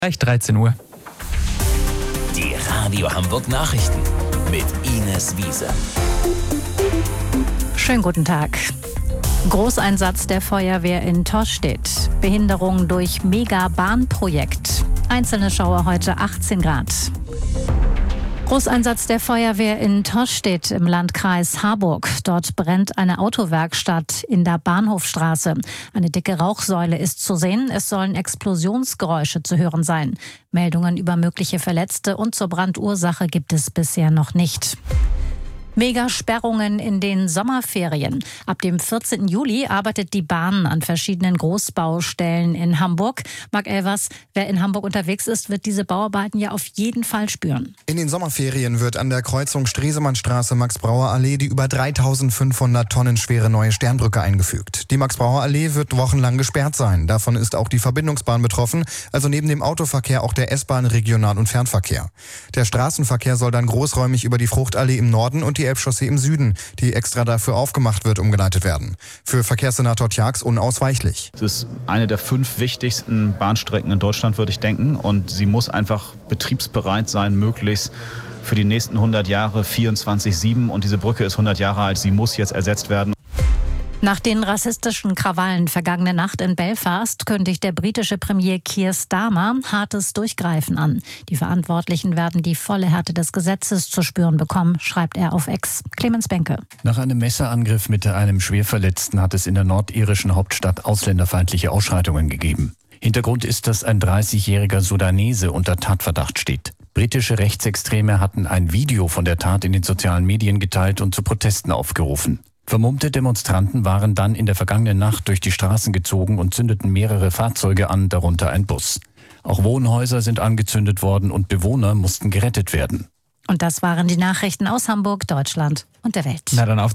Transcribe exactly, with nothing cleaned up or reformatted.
Gleich dreizehn Uhr. Die Radio Hamburg Nachrichten mit Ines Wiese. Schönen guten Tag. Großeinsatz der Feuerwehr in Tostedt. Behinderung durch Mega-Bahnprojekt. Einzelne Schauer heute achtzehn Grad. Großeinsatz der Feuerwehr in Tostedt im Landkreis Harburg. Dort brennt eine Autowerkstatt in der Bahnhofstraße. Eine dicke Rauchsäule ist zu sehen. Es sollen Explosionsgeräusche zu hören sein. Meldungen über mögliche Verletzte und zur Brandursache gibt es bisher noch nicht. Megasperrungen in den Sommerferien. Ab dem vierzehnten Juli arbeitet die Bahn an verschiedenen Großbaustellen in Hamburg. Marc Elvers, wer in Hamburg unterwegs ist, wird diese Bauarbeiten ja auf jeden Fall spüren. In den Sommerferien wird an der Kreuzung Stresemannstraße Max-Brauer-Allee die über dreitausendfünfhundert Tonnen schwere neue Sternbrücke eingefügt. Die Max-Brauer-Allee wird wochenlang gesperrt sein. Davon ist auch die Verbindungsbahn betroffen, also neben dem Autoverkehr auch der S-Bahn, Regional- und Fernverkehr. Der Straßenverkehr soll dann großräumig über die Fruchtallee im Norden und die Elbchaussee im Süden, die extra dafür aufgemacht wird, umgeleitet werden. Für Verkehrssenator Tjax unausweichlich. Es ist eine der fünf wichtigsten Bahnstrecken in Deutschland, würde ich denken. Und sie muss einfach betriebsbereit sein, möglichst für die nächsten hundert Jahre, vierundzwanzig sieben. Und diese Brücke ist hundert Jahre alt, sie muss jetzt ersetzt werden. Nach den rassistischen Krawallen vergangene Nacht in Belfast kündigt der britische Premier Keir Starmer hartes Durchgreifen an. Die Verantwortlichen werden die volle Härte des Gesetzes zu spüren bekommen, schreibt er auf X. Clemens Benke. Nach einem Messerangriff mit einem Schwerverletzten hat es in der nordirischen Hauptstadt ausländerfeindliche Ausschreitungen gegeben. Hintergrund ist, dass ein dreißigjähriger Sudanese unter Tatverdacht steht. Britische Rechtsextreme hatten ein Video von der Tat in den sozialen Medien geteilt und zu Protesten aufgerufen. Vermummte Demonstranten waren dann in der vergangenen Nacht durch die Straßen gezogen und zündeten mehrere Fahrzeuge an, darunter ein Bus. Auch Wohnhäuser sind angezündet worden und Bewohner mussten gerettet werden. Und das waren die Nachrichten aus Hamburg, Deutschland und der Welt. Na dann auf